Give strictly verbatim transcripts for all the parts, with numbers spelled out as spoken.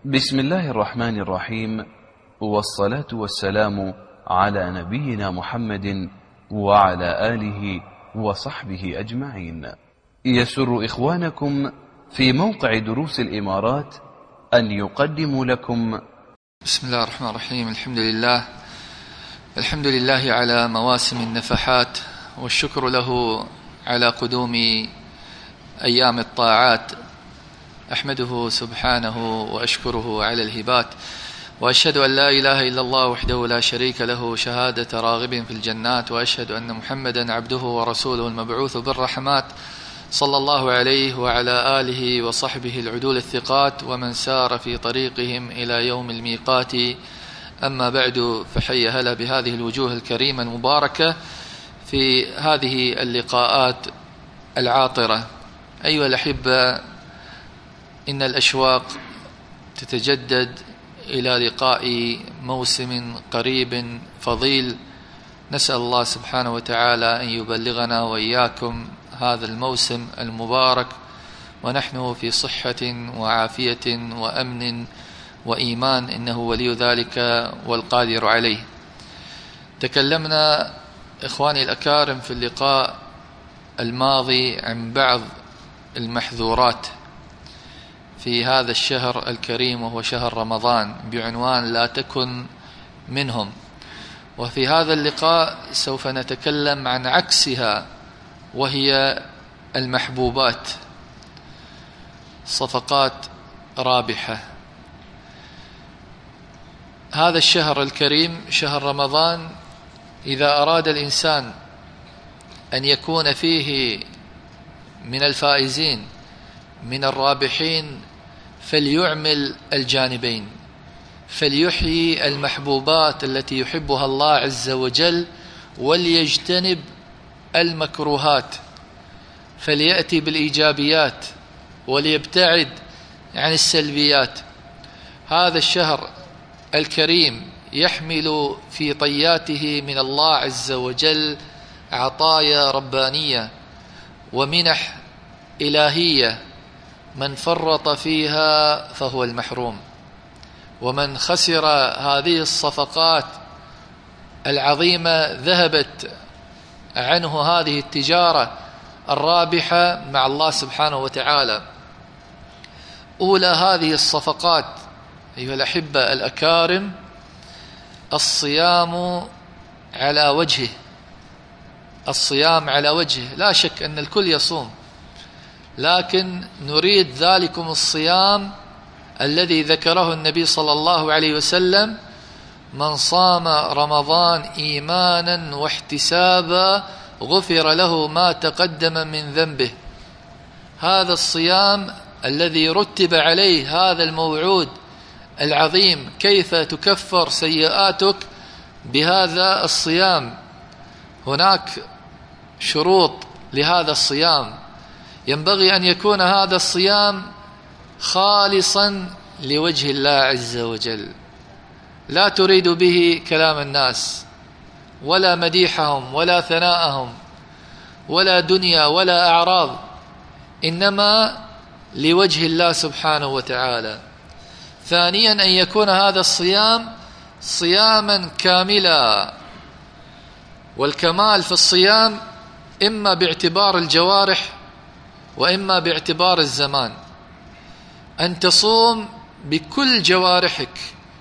بسم الله الرحمن الرحيم، والصلاة والسلام على نبينا محمد وعلى آله وصحبه أجمعين. يسر إخوانكم في موقع دروس الإمارات أن يقدموا لكم بسم الله الرحمن الرحيم. الحمد لله الحمد لله على مواسم النفحات، والشكر له على قدوم أيام الطاعات. أحمده سبحانه وأشكره على الهبات، وأشهد أن لا إله إلا الله وحده لا شريك له شهادة راغب في الجنات، وأشهد أن محمدا عبده ورسوله المبعوث بالرحمات، صلى الله عليه وعلى آله وصحبه العدول الثقات ومن سار في طريقهم إلى يوم الميقات. أما بعد، فحي هلا بهذه الوجوه الكريمة المباركة في هذه اللقاءات العاطرة. أيها الأحبة، إن الأشواق تتجدد إلى لقاء موسم قريب فضيل. نسأل الله سبحانه وتعالى أن يبلغنا وإياكم هذا الموسم المبارك ونحن في صحة وعافية وأمن وإيمان، إنه ولي ذلك والقادر عليه. تكلمنا إخواني الأكارم في اللقاء الماضي عن بعض المحذورات في هذا الشهر الكريم وهو شهر رمضان بعنوان لا تكن منهم، وفي هذا اللقاء سوف نتكلم عن عكسها وهي المحبوبات، صفقات رابحة. هذا الشهر الكريم شهر رمضان، إذا أراد الإنسان أن يكون فيه من الفائزين من الرابحين فليعمل الجانبين، فليحيي المحبوبات التي يحبها الله عز وجل، وليجتنب المكروهات، فليأتي بالإيجابيات وليبتعد عن السلبيات. هذا الشهر الكريم يحمل في طياته من الله عز وجل عطايا ربانية ومنح إلهية، من فرط فيها فهو المحروم، ومن خسر هذه الصفقات العظيمة ذهبت عنه هذه التجارة الرابحة مع الله سبحانه وتعالى. أولى هذه الصفقات أيها الأحبة الأكارم الصيام على وجهه. الصيام على وجهه، لا شك أن الكل يصوم، لكن نريد ذلكم الصيام الذي ذكره النبي صلى الله عليه وسلم: من صام رمضان إيمانا واحتسابا غفر له ما تقدم من ذنبه. هذا الصيام الذي رتب عليه هذا الموعود العظيم، كيف تكفر سيئاتك بهذا الصيام. هناك شروط لهذا الصيام، ينبغي أن يكون هذا الصيام خالصا لوجه الله عز وجل، لا تريد به كلام الناس ولا مديحهم ولا ثناءهم ولا دنيا ولا أعراض، إنما لوجه الله سبحانه وتعالى. ثانيا، أن يكون هذا الصيام صياما كاملا، والكمال في الصيام إما باعتبار الجوارح وإما باعتبار الزمان، أن تصوم بكل جوارحك.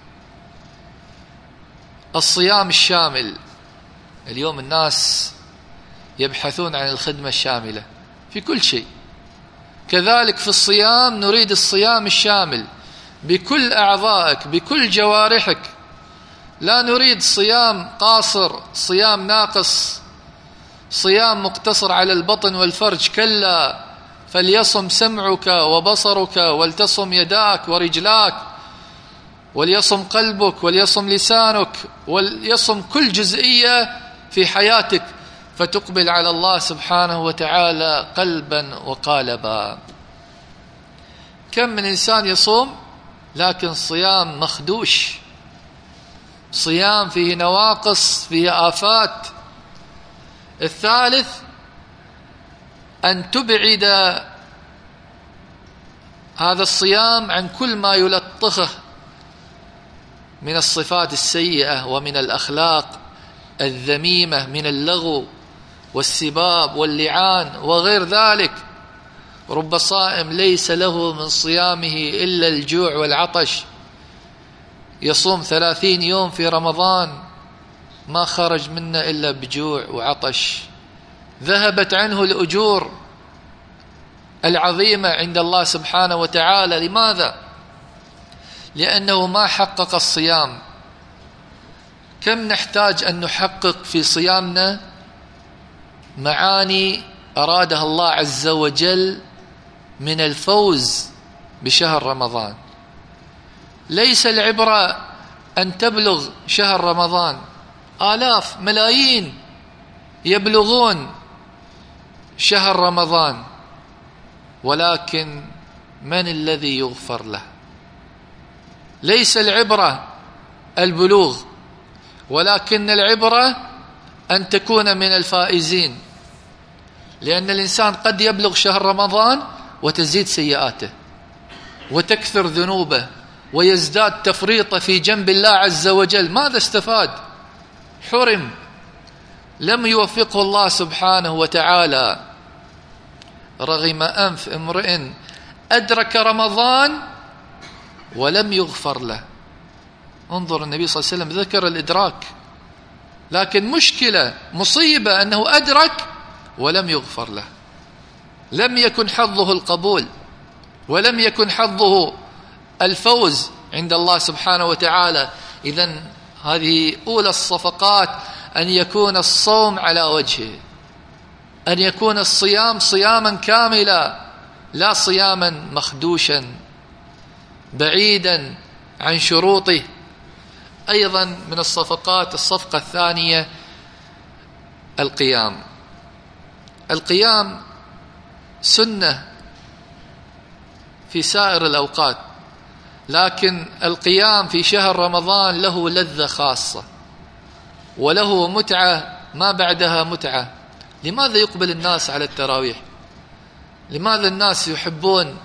الصيام الشامل، اليوم الناس يبحثون عن الخدمة الشاملة في كل شيء، كذلك في الصيام نريد الصيام الشامل بكل أعضائك بكل جوارحك. لا نريد صيام قاصر، صيام ناقص، صيام مقتصر على البطن والفرج، كلا، فليصم سمعك وبصرك ولتصم يداك ورجلاك وليصم قلبك وليصم لسانك وليصم كل جزئية في حياتك، فتقبل على الله سبحانه وتعالى قلبا وقالبا. كم من إنسان يصوم لكن صيام مخدوش، صيام فيه نواقص، فيه آفات. الثالث، أن تبعد هذا الصيام عن كل ما يلطخه من الصفات السيئة ومن الأخلاق الذميمة من اللغو والسباب واللعان وغير ذلك. رب صائم ليس له من صيامه إلا الجوع والعطش، يصوم ثلاثين يوم في رمضان ما خرج منه إلا بجوع وعطش، ذهبت عنه الأجور العظيمة عند الله سبحانه وتعالى. لماذا؟ لأنه ما حقق الصيام. كم نحتاج أن نحقق في صيامنا معاني أرادها الله عز وجل من الفوز بشهر رمضان. ليس العبرة أن تبلغ شهر رمضان، آلاف ملايين يبلغون شهر رمضان، ولكن من الذي يغفر له؟ ليس العبرة البلوغ، ولكن العبرة أن تكون من الفائزين. لأن الإنسان قد يبلغ شهر رمضان وتزيد سيئاته وتكثر ذنوبه ويزداد تفريطه في جنب الله عز وجل. ماذا استفاد؟ حرم، لم يوفقه الله سبحانه وتعالى. رغم أنف امرئ أدرك رمضان ولم يغفر له. انظر، النبي صلى الله عليه وسلم ذكر الإدراك، لكن مشكلة مصيبة أنه أدرك ولم يغفر له. لم يكن حظه القبول، ولم يكن حظه الفوز عند الله سبحانه وتعالى. إذن هذه أولى الصفقات، أن يكون الصوم على وجهه، أن يكون الصيام صياما كاملا، لا صياما مخدوشا بعيدا عن شروطه. أيضا من الصفقات الصفقة الثانية القيام. القيام سنة في سائر الأوقات، لكن القيام في شهر رمضان له لذة خاصة وله متعة ما بعدها متعة. لماذا يقبل الناس على التراويح؟ لماذا الناس يحبون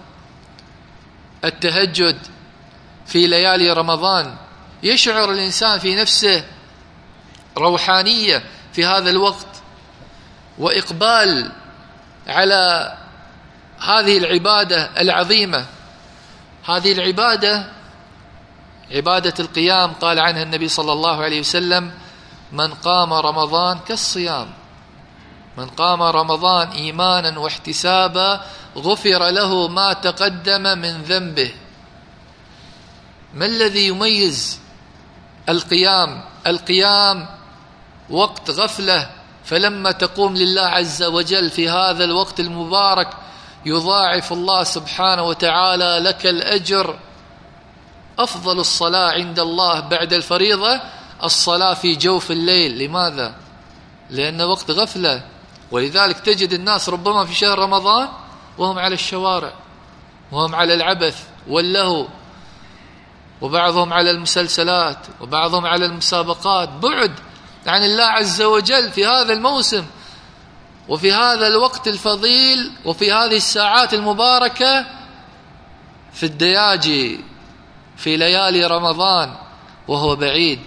التهجد في ليالي رمضان؟ يشعر الإنسان في نفسه روحانية في هذا الوقت وإقبال على هذه العبادة العظيمة. هذه العبادة عبادة القيام قال عنها النبي صلى الله عليه وسلم: من قام رمضان كالصيام، من قام رمضان إيمانا واحتسابا غفر له ما تقدم من ذنبه. ما الذي يميز القيام؟ القيام وقت غفلة، فلما تقوم لله عز وجل في هذا الوقت المبارك يضاعف الله سبحانه وتعالى لك الأجر. أفضل الصلاة عند الله بعد الفريضة الصلاة في جوف الليل. لماذا؟ لأن وقت غفلة، ولذلك تجد الناس ربما في شهر رمضان وهم على الشوارع، وهم على العبث واللهو، وبعضهم على المسلسلات، وبعضهم على المسابقات، بعد عن الله عز وجل في هذا الموسم وفي هذا الوقت الفضيل وفي هذه الساعات المباركة في الدياجي في ليالي رمضان وهو بعيد.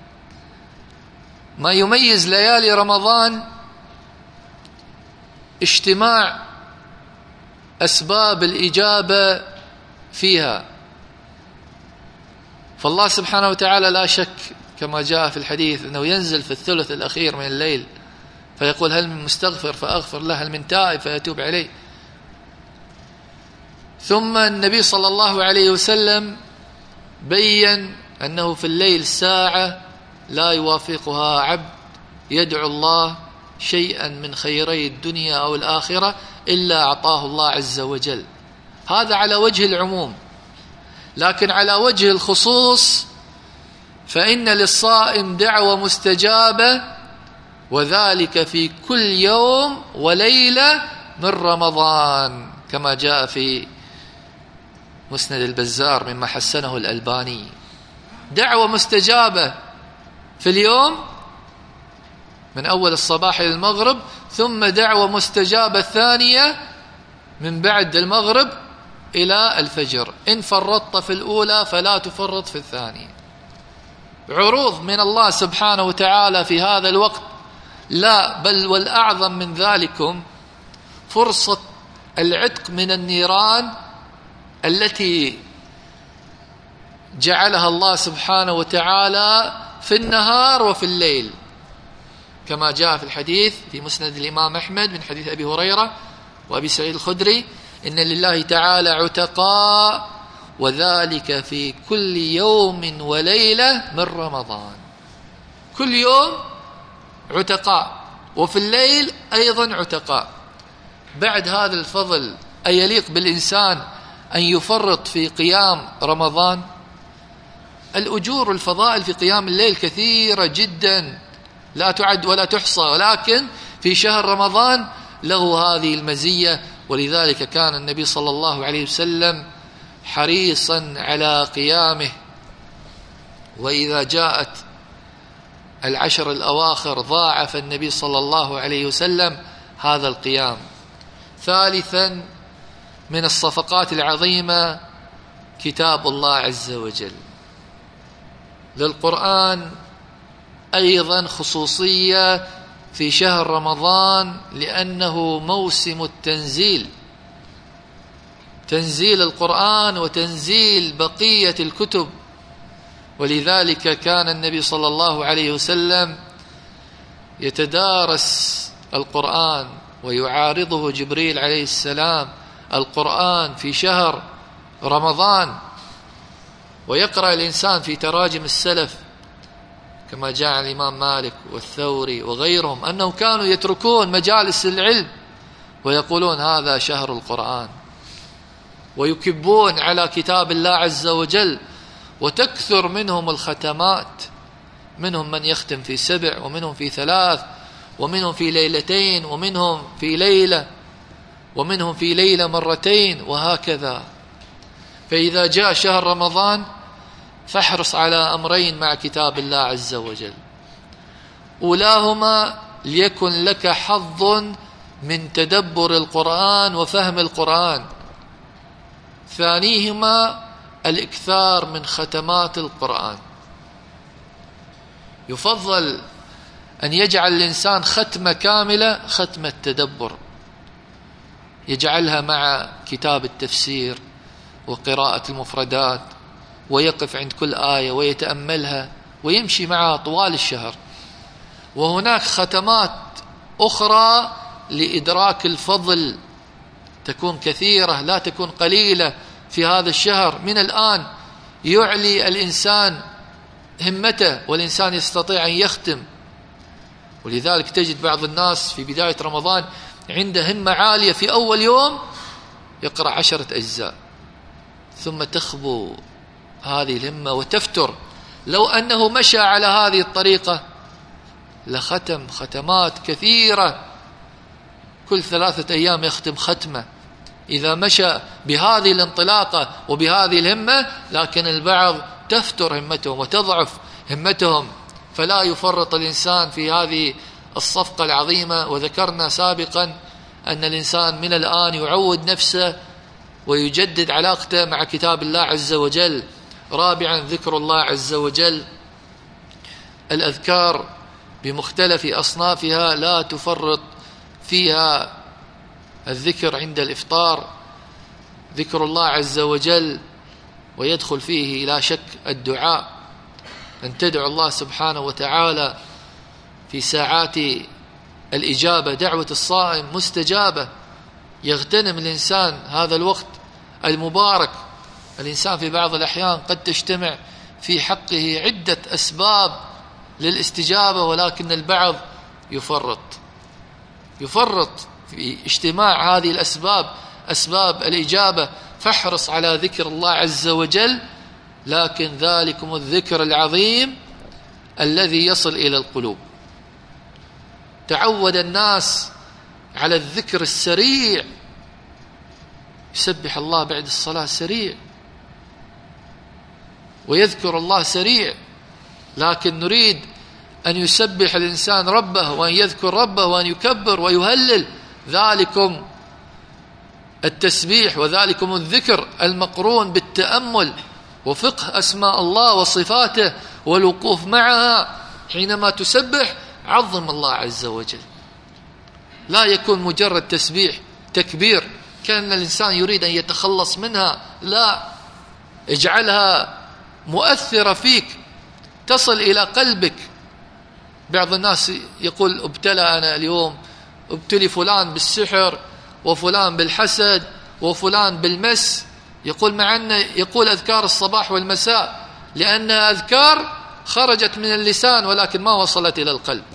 ما يميز ليالي رمضان اجتماع أسباب الإجابة فيها. فالله سبحانه وتعالى لا شك كما جاء في الحديث أنه ينزل في الثلث الأخير من الليل فيقول: هل من مستغفر فأغفر له، هل من تائب فيتوب عليه. ثم النبي صلى الله عليه وسلم بين أنه في الليل ساعة لا يوافقها عبد يدعو الله شيئا من خيري الدنيا أو الآخرة إلا أعطاه الله عز وجل. هذا على وجه العموم، لكن على وجه الخصوص فإن للصائم دعوة مستجابة، وذلك في كل يوم وليلة من رمضان، كما جاء في مسند البزار مما حسنه الألباني. دعوة مستجابة في اليوم من أول الصباح إلى المغرب، ثم دعوة مستجابة ثانية من بعد المغرب إلى الفجر، إن فرطت في الأولى فلا تفرط في الثانية. عروض من الله سبحانه وتعالى في هذا الوقت. لا بل والأعظم من ذلكم فرصة العتق من النيران التي جعلها الله سبحانه وتعالى في النهار وفي الليل، كما جاء في الحديث في مسند الإمام أحمد من حديث أبي هريرة وأبي سعيد الخدري: إن لله تعالى عتقاء وذلك في كل يوم وليلة من رمضان. كل يوم عتقاء، وفي الليل أيضا عتقاء. بعد هذا الفضل أيليق بالإنسان أن يفرط في قيام رمضان؟ الأجور والفضائل في قيام الليل كثيرة جدا لا تعد ولا تحصى، ولكن في شهر رمضان له هذه المزية. ولذلك كان النبي صلى الله عليه وسلم حريصا على قيامه، وإذا جاءت العشر الأواخر ضاعف النبي صلى الله عليه وسلم هذا القيام. ثالثا من الصفقات العظيمة كتاب الله عز وجل. للقرآن أيضا خصوصية في شهر رمضان، لأنه موسم التنزيل، تنزيل القرآن وتنزيل بقية الكتب. ولذلك كان النبي صلى الله عليه وسلم يتدارس القرآن ويعارضه جبريل عليه السلام القرآن في شهر رمضان. ويقرأ الإنسان في تراجم السلف كما جاء عن الإمام مالك والثوري وغيرهم أنهم كانوا يتركون مجالس العلم ويقولون هذا شهر القرآن، ويكبون على كتاب الله عز وجل، وتكثر منهم الختمات. منهم من يختم في سبع، ومنهم في ثلاث، ومنهم في ليلتين، ومنهم في ليلة، ومنهم في ليلة مرتين، وهكذا. فإذا جاء شهر رمضان فاحرص على أمرين مع كتاب الله عز وجل: أولاهما ليكن لك حظ من تدبر القرآن وفهم القرآن، ثانيهما الإكثار من ختمات القرآن. يفضل أن يجعل الإنسان ختمة كاملة، ختمة تدبر، يجعلها مع كتاب التفسير وقراءة المفردات، ويقف عند كل آية ويتأملها ويمشي معها طوال الشهر. وهناك ختمات أخرى لإدراك الفضل تكون كثيرة لا تكون قليلة في هذا الشهر. من الآن يعلي الإنسان همته والإنسان يستطيع أن يختم. ولذلك تجد بعض الناس في بداية رمضان عنده همة عالية، في أول يوم يقرأ عشرة أجزاء، ثم تخبو هذه الهمة وتفتر. لو أنه مشى على هذه الطريقة لختم ختمات كثيرة، كل ثلاثة أيام يختم ختمة إذا مشى بهذه الانطلاقة وبهذه الهمة. لكن البعض تفتر همتهم وتضعف همتهم، فلا يفرط الإنسان في هذه الصفقة العظيمة. وذكرنا سابقا أن الإنسان من الآن يعود نفسه ويجدد علاقته مع كتاب الله عز وجل. رابعا ذكر الله عز وجل. الأذكار بمختلف أصنافها لا تفرط فيها. الذكر عند الإفطار ذكر الله عز وجل، ويدخل فيه لا شك الدعاء، أن تدعو الله سبحانه وتعالى في ساعات الإجابة. دعوة الصائم مستجابة، يغتنم الإنسان هذا الوقت المبارك. الإنسان في بعض الأحيان قد تجتمع في حقه عدة أسباب للاستجابة، ولكن البعض يفرط يفرط في اجتماع هذه الأسباب، أسباب الإجابة. فاحرص على ذكر الله عز وجل، لكن ذلكم الذكر العظيم الذي يصل إلى القلوب. تعود الناس على الذكر السريع، يسبح الله بعد الصلاة سريع ويذكر الله سريع، لكن نريد أن يسبح الإنسان ربه وأن يذكر ربه وأن يكبر ويهلل. ذلكم التسبيح وذلكم الذكر المقرون بالتأمل وفقه أسماء الله وصفاته والوقوف معها. حينما تسبح عظم الله عز وجل، لا يكون مجرد تسبيح تكبير كأن الإنسان يريد أن يتخلص منها، لا، اجعلها مؤثرة فيك تصل إلى قلبك. بعض الناس يقول ابتلى أنا اليوم، ابتلي فلان بالسحر وفلان بالحسد وفلان بالمس، يقول مع أنه يقول أذكار الصباح والمساء، لأن أذكار خرجت من اللسان ولكن ما وصلت إلى القلب،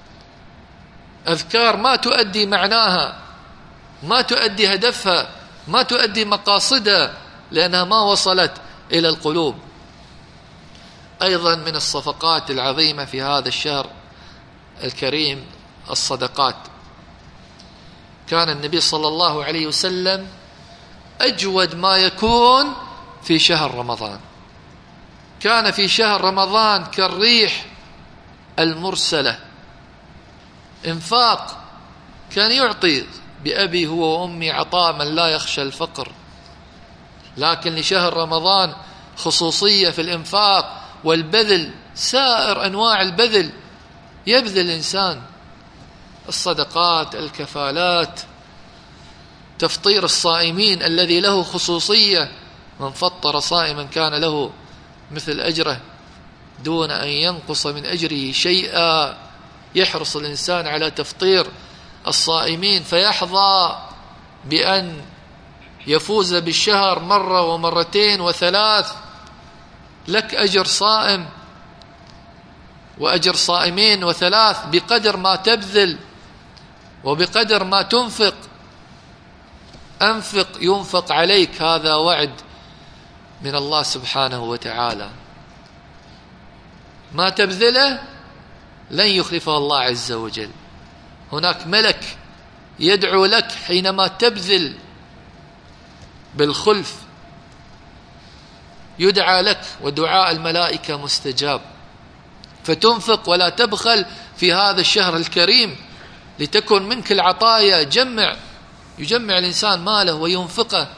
أذكار ما تؤدي معناها، ما تؤدي هدفها، ما تؤدي مقاصدها، لأنها ما وصلت إلى القلوب. أيضا من الصفقات العظيمة في هذا الشهر الكريم الصدقات. كان النبي صلى الله عليه وسلم أجود ما يكون في شهر رمضان، كان في شهر رمضان كالريح المرسلة، إنفاق، كان يعطي بأبي هو وأمي عطاء من لا يخشى الفقر. لكن لشهر رمضان خصوصية في الإنفاق والبذل، سائر أنواع البذل يبذل الإنسان، الصدقات، الكفالات، تفطير الصائمين الذي له خصوصية، من فطر صائما كان له مثل أجره دون أن ينقص من أجره شيئا. يحرص الإنسان على تفطير الصائمين فيحظى بأن يفوز بالشهر مرة ومرتين وثلاث. لك أجر صائم وأجر صائمين وثلاث بقدر ما تبذل وبقدر ما تنفق. أنفق ينفق عليك، هذا وعد من الله سبحانه وتعالى، ما تبذله لن يخلفه الله عز وجل. هناك ملك يدعو لك حينما تبذل بالخلف، يدعى لك، ودعاء الملائكة مستجاب. فتنفق ولا تبخل في هذا الشهر الكريم لتكن منك العطايا. جمع يجمع الإنسان ماله وينفقه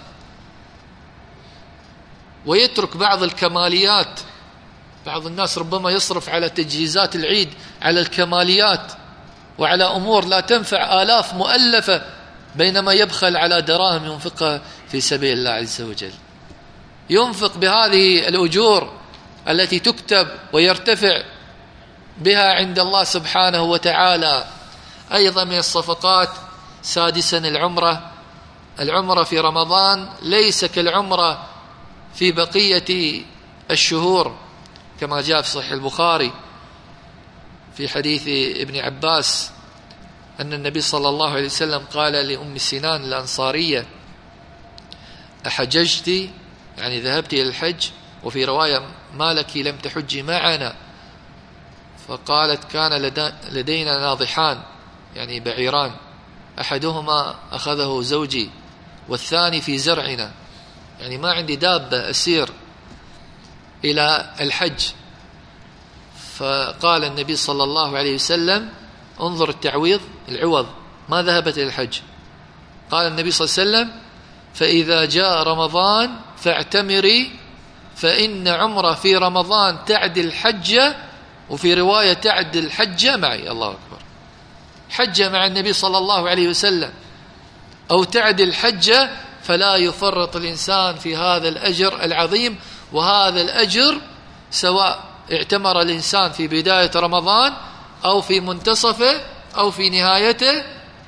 ويترك بعض الكماليات. بعض الناس ربما يصرف على تجهيزات العيد، على الكماليات وعلى أمور لا تنفع آلاف مؤلفة، بينما يبخل على دراهم ينفقها في سبيل الله عز وجل. ينفق بهذه الأجور التي تكتب ويرتفع بها عند الله سبحانه وتعالى. أيضا من الصفقات سادسا العمرة. العمرة في رمضان ليس كالعمرة في بقية الشهور، كما جاء في صحيح البخاري في حديث ابن عباس أن النبي صلى الله عليه وسلم قال لأم سنان الأنصارية: أحججت؟ يعني ذهبت إلى الحج. وفي رواية: ما لك لم تحجي معنا؟ فقالت: كان لدينا ناضحان، يعني بعيران، أحدهما أخذه زوجي والثاني في زرعنا، يعني ما عندي دابة أسير إلى الحج. فقال النبي صلى الله عليه وسلم: انظر التعويض، العوض، ما ذهبت إلى الحج. قال النبي صلى الله عليه وسلم: فإذا جاء رمضان فاعتمري، فإن عمره في رمضان تعدل حجة، وفي رواية تعدل حجة معي. الله أكبر، حجة مع النبي صلى الله عليه وسلم أو تعدل حجة، فلا يفرط الإنسان في هذا الأجر العظيم. وهذا الأجر سواء اعتمر الإنسان في بداية رمضان أو في منتصفه أو في نهايته،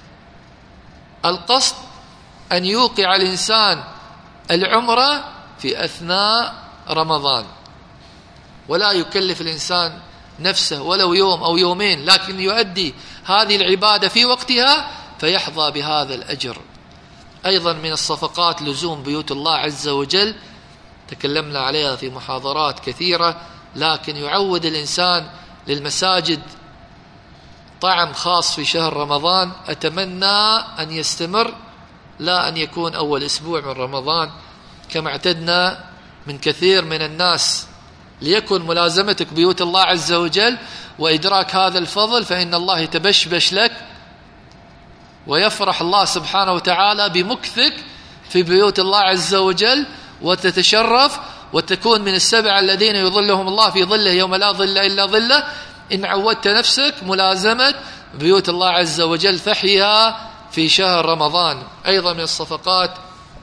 القصد أن يوقع الإنسان العمرة في أثناء رمضان، ولا يكلف الإنسان نفسه ولو يوم أو يومين، لكن يؤدي هذه العبادة في وقتها فيحظى بهذا الأجر. أيضا من الصفقات لزوم بيوت الله عز وجل، تكلمنا عليها في محاضرات كثيرة، لكن يعود الإنسان للمساجد طعم خاص في شهر رمضان. أتمنى أن يستمر، لا أن يكون أول أسبوع من رمضان كما اعتدنا من كثير من الناس. ليكن ملازمتك بيوت الله عز وجل وإدراك هذا الفضل، فإن الله يتبشبش لك ويفرح الله سبحانه وتعالى بمكثك في بيوت الله عز وجل وتتشرف وتكون من السبع الذين يظلهم الله في ظله يوم لا ظل إلا ظله. إن عودت نفسك ملازمة بيوت الله عز وجل فحيها في شهر رمضان. أيضا من الصفقات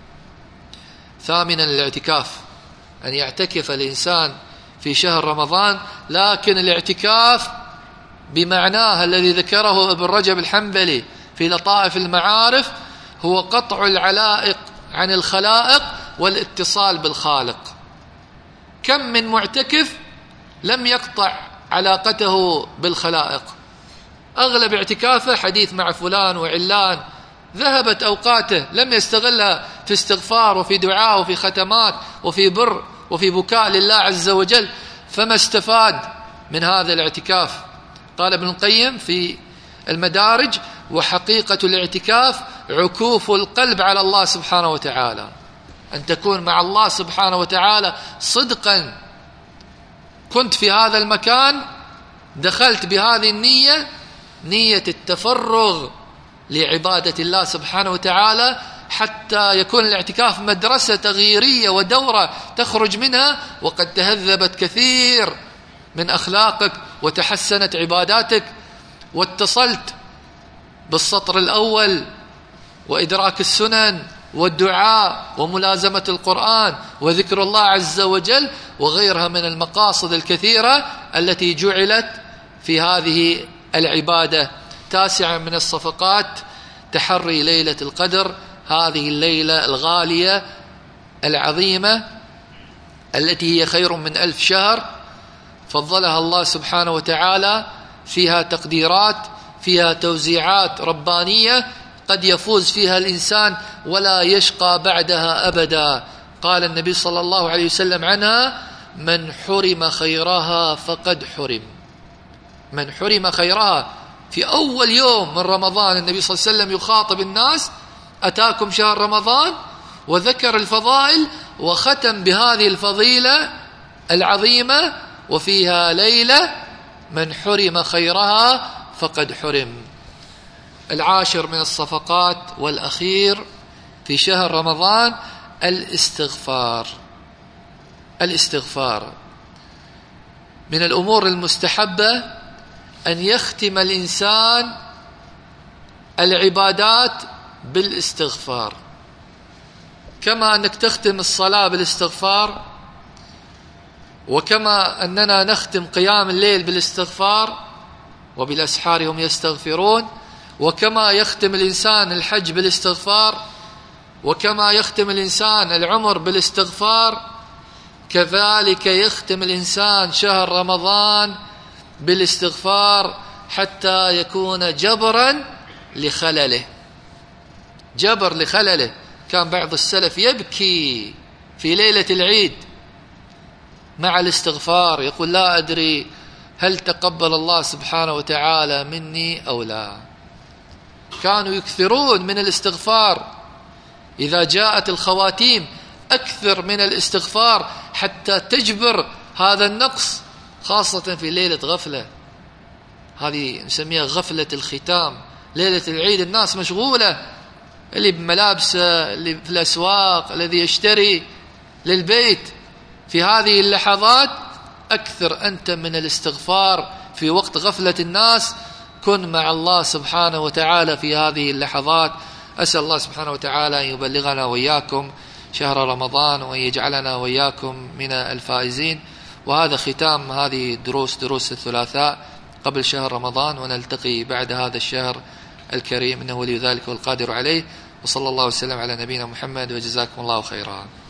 ثامنا الاعتكاف، أن يعتكف الإنسان في شهر رمضان، لكن الاعتكاف بمعناه الذي ذكره ابن رجب الحنبلي في لطائف المعارف هو قطع العلائق عن الخلائق والاتصال بالخالق. كم من معتكف لم يقطع علاقته بالخلائق، أغلب اعتكافه حديث مع فلان وعلان، ذهبت أوقاته لم يستغلها في استغفار وفي دعاء وفي ختمات وفي بر وفي بكاء لله عز وجل، فما استفاد من هذا الاعتكاف. قال ابن القيم في المدارج: وحقيقة الاعتكاف عكوف القلب على الله سبحانه وتعالى، أن تكون مع الله سبحانه وتعالى صدقا. كنت في هذا المكان، دخلت بهذه النية، نية التفرغ لعبادة الله سبحانه وتعالى، حتى يكون الاعتكاف مدرسة تغييرية ودورة تخرج منها وقد تهذبت كثير من أخلاقك وتحسنت عباداتك واتصلت بالسطر الأول وإدراك السنن والدعاء وملازمة القرآن وذكر الله عز وجل وغيرها من المقاصد الكثيرة التي جعلت في هذه العبادة. تاسعا من الصفقات تحري ليلة القدر، هذه الليلة الغالية العظيمة التي هي خير من ألف شهر، فضلها الله سبحانه وتعالى، فيها تقديرات، فيها توزيعات ربانية قد يفوز فيها الإنسان ولا يشقى بعدها أبدا. قال النبي صلى الله عليه وسلم عنها: من حرم خيرها فقد حرم. من حرم خيرها. في أول يوم من رمضان النبي صلى الله عليه وسلم يخاطب الناس: أتاكم شهر رمضان، وذكر الفضائل وختم بهذه الفضيلة العظيمة وفيها ليلة من حرم خيرها فقد حرم. العاشر من الصفقات والأخير في شهر رمضان الاستغفار. الاستغفار من الأمور المستحبة أن يختم الإنسان العبادات بالاستغفار، كما أنك تختم الصلاة بالاستغفار، وكما أننا نختم قيام الليل بالاستغفار وبالأسحار هم يستغفرون، وكما يختم الإنسان الحج بالاستغفار، وكما يختم الإنسان العمر بالاستغفار، كذلك يختم الإنسان شهر رمضان بالاستغفار حتى يكون جبرا لخلله. جبر لخلله. كان بعض السلف يبكي في ليلة العيد مع الاستغفار، يقول: لا أدري هل تقبل الله سبحانه وتعالى مني أو لا. كانوا يكثرون من الاستغفار، إذا جاءت الخواتيم أكثر من الاستغفار حتى تجبر هذا النقص، خاصة في ليلة غفلة، هذه نسميها غفلة الختام. ليلة العيد الناس مشغولة، اللي بملابسه، اللي في الأسواق، الذي يشتري للبيت. في هذه اللحظات أكثر أنت من الاستغفار في وقت غفلة الناس. كن مع الله سبحانه وتعالى في هذه اللحظات. أسأل الله سبحانه وتعالى أن يبلغنا وإياكم شهر رمضان وأن يجعلنا وإياكم من الفائزين. وهذا ختام هذه الدروس، دروس الثلاثاء قبل شهر رمضان، ونلتقي بعد هذا الشهر الكريم، إنه ولي ذلك والقادر عليه. وصلى الله وسلم على نبينا محمد، وجزاكم الله خيرا.